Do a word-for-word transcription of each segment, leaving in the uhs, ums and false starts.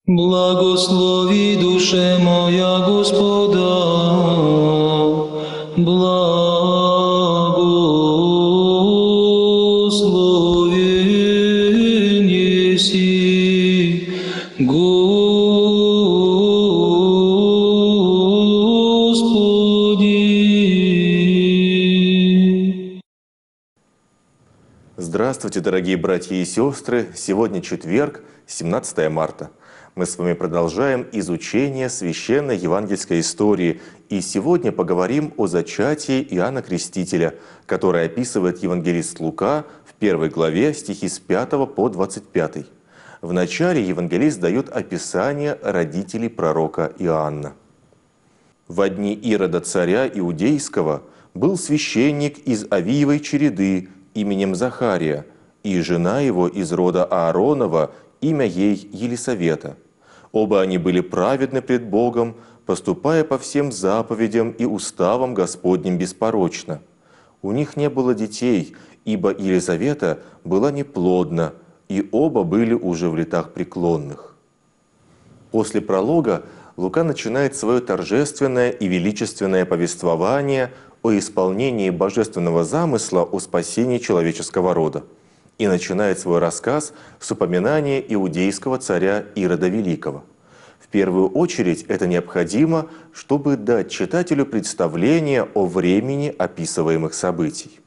Благослови, душе моя, Господа, благословен еси, Господи. Здравствуйте, дорогие братья и сестры! Сегодня четверг, семнадцатое марта. Мы с вами продолжаем изучение священной евангельской истории. И сегодня поговорим о зачатии Иоанна Крестителя, которое описывает евангелист Лука в первой главе стихи с пятого по двадцать пятый. В начале евангелист дает описание родителей пророка Иоанна. «Во дни Ирода царя Иудейского был священник из Авиевой череды именем Захария, и жена его из рода Ааронова, имя ей Елисавета. Оба они были праведны пред Богом, поступая по всем заповедям и уставам Господним беспорочно. У них не было детей, ибо Елизавета была неплодна, и оба были уже в летах преклонных». После пролога Лука начинает свое торжественное и величественное повествование о исполнении божественного замысла о спасении человеческого рода и начинает свой рассказ с упоминания иудейского царя Ирода Великого. В первую очередь это необходимо, чтобы дать читателю представление о времени описываемых событий.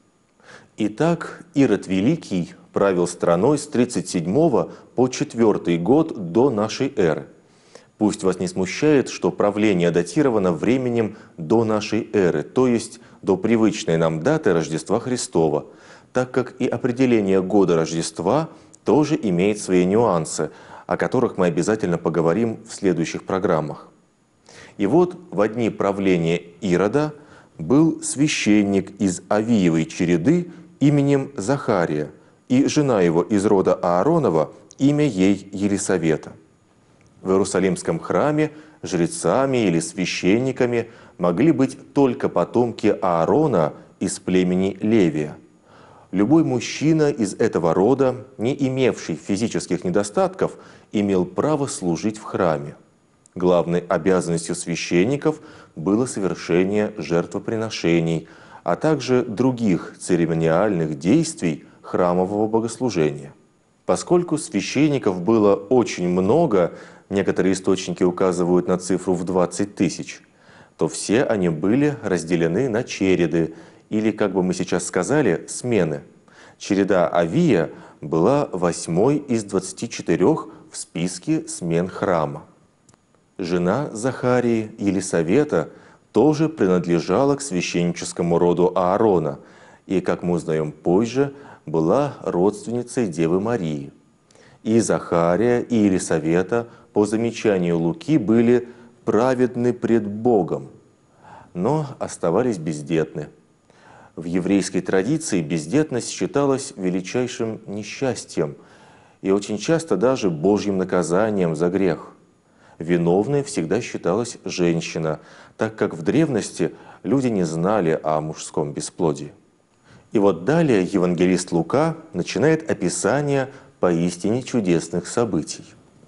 Итак, Ирод Великий правил страной с тридцать седьмого по четвёртый год до нашей эры. Пусть вас не смущает, что правление датировано временем до нашей эры, то есть до привычной нам даты Рождества Христова, так как и определение года Рождества тоже имеет свои нюансы, о которых мы обязательно поговорим в следующих программах. И вот во дни правления Ирода был священник из Авиевой череды именем Захария, и жена его из рода Ааронова, имя ей Елисавета. В Иерусалимском храме жрецами или священниками могли быть только потомки Аарона из племени Левия. Любой мужчина из этого рода, не имевший физических недостатков, имел право служить в храме. Главной обязанностью священников было совершение жертвоприношений, а также других церемониальных действий храмового богослужения. Поскольку священников было очень много, некоторые источники указывают на цифру в двадцать тысяч, то все они были разделены на череды, или, как бы мы сейчас сказали, смены. Череда Авия была восьмой из двадцати четырёх в списке смен храма. Жена Захарии, Елисавета, тоже принадлежала к священническому роду Аарона и, как мы узнаем позже, была родственницей Девы Марии. И Захария, и Елисавета, по замечанию Луки, были праведны пред Богом, но оставались бездетны. В еврейской традиции бездетность считалась величайшим несчастьем и очень часто даже Божьим наказанием за грех. Виновной всегда считалась женщина, так как в древности люди не знали о мужском бесплодии. И вот далее евангелист Лука начинает описание поистине чудесных событий.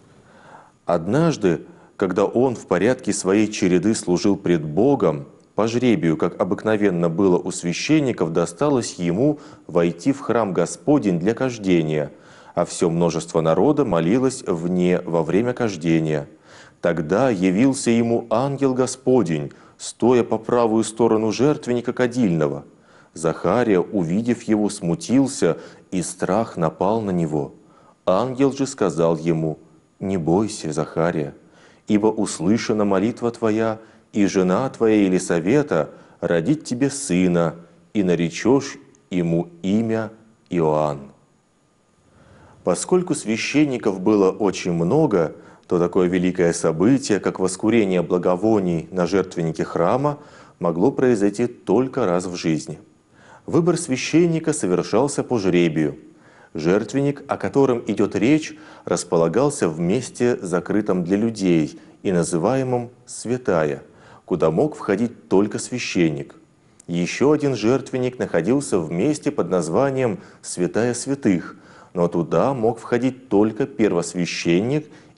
Однажды, когда он в порядке своей череды служил пред Богом, по жребию, как обыкновенно было у священников, досталось ему войти в храм Господень для кождения, а все множество народа молилось вне во время кождения. Тогда явился ему ангел Господень, стоя по правую сторону жертвенника кадильного. Захария, увидев его, смутился, и страх напал на него. Ангел же сказал ему: «Не бойся, Захария, ибо услышана молитва твоя, и жена твоя Елисавета родит тебе сына, и наречешь ему имя Иоанн». Поскольку священников было очень много, то такое великое событие, как воскурение благовоний на жертвеннике храма, могло произойти только раз в жизни. Выбор священника совершался по жребию. Жертвенник, о котором идет речь, располагался в месте, закрытом для людей и называемом «святая», куда мог входить только священник. Еще один жертвенник находился в месте под названием «Святая святых», но туда мог входить только первосвященник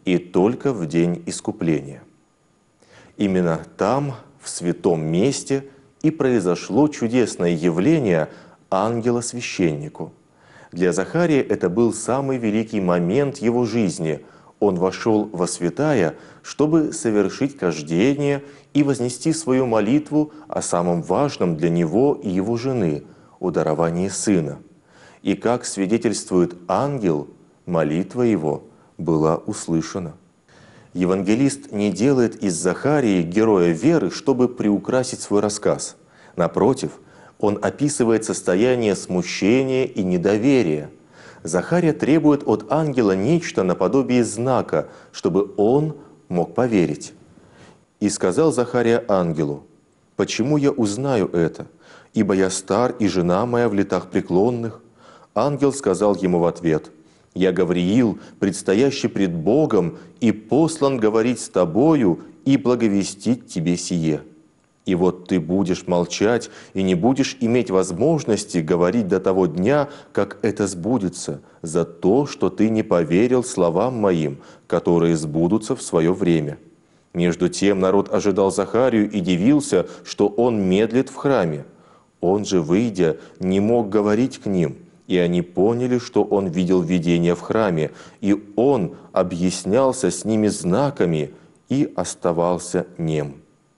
и только в день искупления. Именно там, в святом месте, и произошло чудесное явление ангела священнику. Для Захария это был самый великий момент его жизни. Он вошел во святая, чтобы совершить кождение и вознести свою молитву о самом важном для него и его жены – о даровании сына. И как свидетельствует ангел, молитва его была услышана. Евангелист не делает из Захарии героя веры, чтобы приукрасить свой рассказ. Напротив, он описывает состояние смущения и недоверия. Захария требует от ангела нечто наподобие знака, чтобы он мог поверить. «И сказал Захария ангелу: почему я узнаю это? Ибо я стар, и жена моя в летах преклонных». Ангел сказал ему в ответ: «Я Гавриил, предстоящий пред Богом, и послан говорить с тобою и благовестить тебе сие. И вот ты будешь молчать и не будешь иметь возможности говорить до того дня, как это сбудется, за то, что ты не поверил словам моим, которые сбудутся в свое время». Между тем народ ожидал Захарию и дивился, что он медлит в храме. Он же, выйдя, не мог говорить к ним, и они поняли, что он видел видение в храме, и он объяснялся с ними знаками и оставался нем.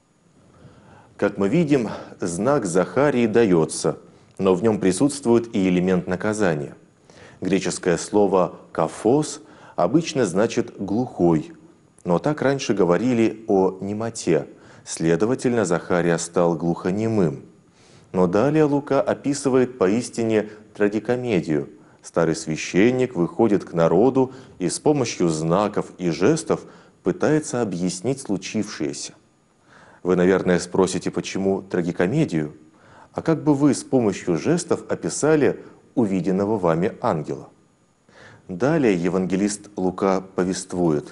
Как мы видим, знак Захарии дается, но в нем присутствует и элемент наказания. Греческое слово «кафос» обычно значит «глухой», но так раньше говорили о немоте, следовательно, Захария стал глухонемым. Но далее Лука описывает поистине трагикомедию. Старый священник выходит к народу и с помощью знаков и жестов пытается объяснить случившееся. Вы, наверное, спросите, почему трагикомедию? А как бы вы с помощью жестов описали увиденного вами ангела? Далее евангелист Лука повествует: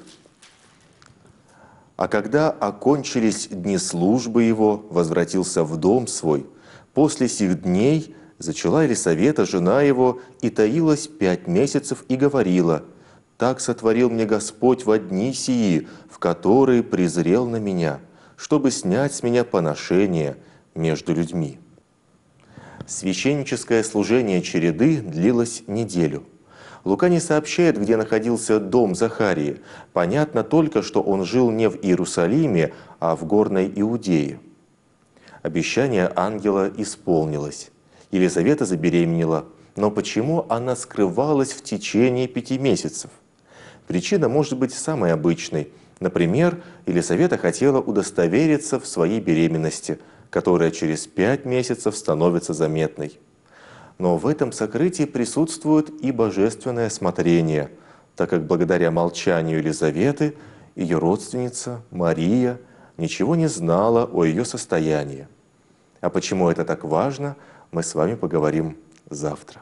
«А когда окончились дни службы его, возвратился в дом свой. После сих дней зачала Елисавета, жена его, и таилась пять месяцев, и говорила: так сотворил мне Господь во дни сии, в которые презрел на меня, чтобы снять с меня поношение между людьми». Священническое служение череды длилось неделю. Лука не сообщает, где находился дом Захарии. Понятно только, что он жил не в Иерусалиме, а в горной Иудее. Обещание ангела исполнилось. Елизавета забеременела. Но почему она скрывалась в течение пяти месяцев? Причина может быть самой обычной. Например, Елизавета хотела удостовериться в своей беременности, которая через пять месяцев становится заметной. Но в этом сокрытии присутствует и божественное смотрение, так как благодаря молчанию Елизаветы ее родственница Мария ничего не знала о ее состоянии. А почему это так важно, мы с вами поговорим завтра.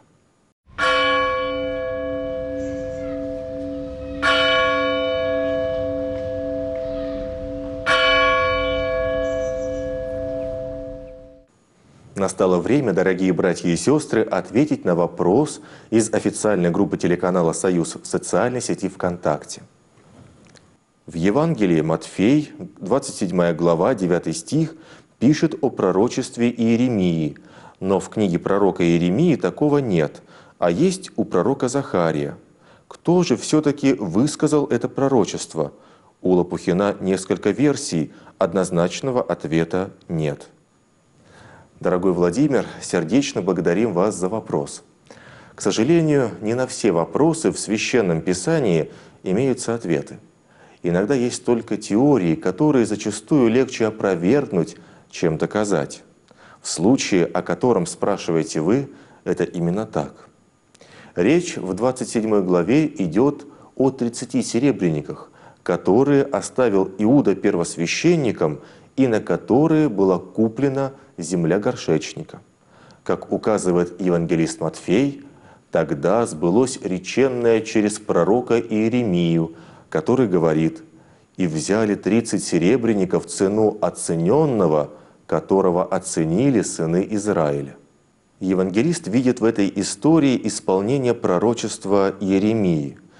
Настало время, дорогие братья и сестры, ответить на вопрос из официальной группы телеканала «Союз» в социальной сети ВКонтакте. В Евангелии Матфей, двадцать седьмая глава, девятый стих, пишет о пророчестве Иеремии, но в книге пророка Иеремии такого нет, а есть у пророка Захария. Кто же все-таки высказал это пророчество? У Лопухина несколько версий, однозначного ответа нет. Дорогой Владимир, сердечно благодарим вас за вопрос. К сожалению, не на все вопросы в Священном Писании имеются ответы. Иногда есть только теории, которые зачастую легче опровергнуть, чем доказать. В случае, о котором спрашиваете вы, это именно так. Речь в двадцать седьмой главе идет о тридцати серебряниках, которые оставил Иуда первосвященникам и на которые была куплена земля горшечника. Как указывает евангелист Матфей, тогда сбылось реченное через пророка Иеремию, который говорит: «И взяли тридцать серебряников цену оцененного, которого оценили сыны Израиля». Евангелист видит в этой истории исполнение пророчества Иеремии.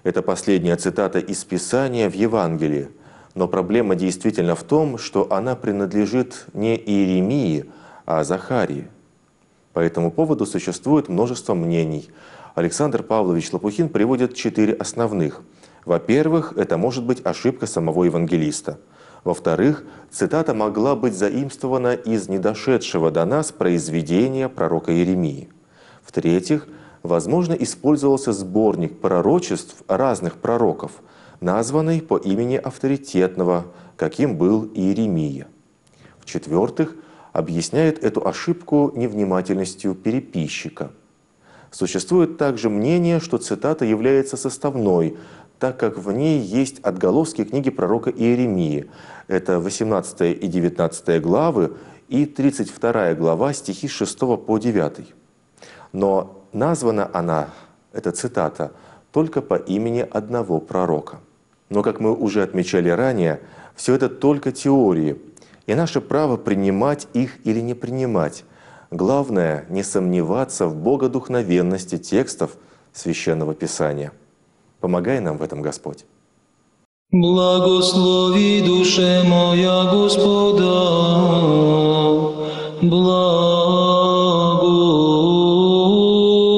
Это последняя цитата из Писания в Евангелии. Но проблема действительно в том, что она принадлежит не Иеремии, а Захарии. По этому поводу существует множество мнений. Александр Павлович Лопухин приводит четыре основных. Во-первых, это может быть ошибка самого евангелиста. Во-вторых, цитата могла быть заимствована из недошедшего до нас произведения пророка Иеремии. В-третьих, возможно, использовался сборник пророчеств разных пророков, названный по имени авторитетного, каким был Иеремия. В-четвертых, объясняет эту ошибку невнимательностью переписчика. Существует также мнение, что цитата является составной, так как в ней есть отголоски книги пророка Иеремии. Это восемнадцатая и девятнадцатая главы и тридцать вторая глава, стихи с шестого по девятый. Но названа она, эта цитата, только по имени одного пророка. Но, как мы уже отмечали ранее, все это только теории, и наше право принимать их или не принимать. Главное — не сомневаться в богодухновенности текстов Священного Писания. Помогай нам в этом, Господь. Благослови, душе моя, Господа,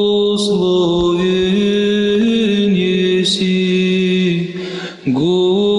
благословен еси, Господи.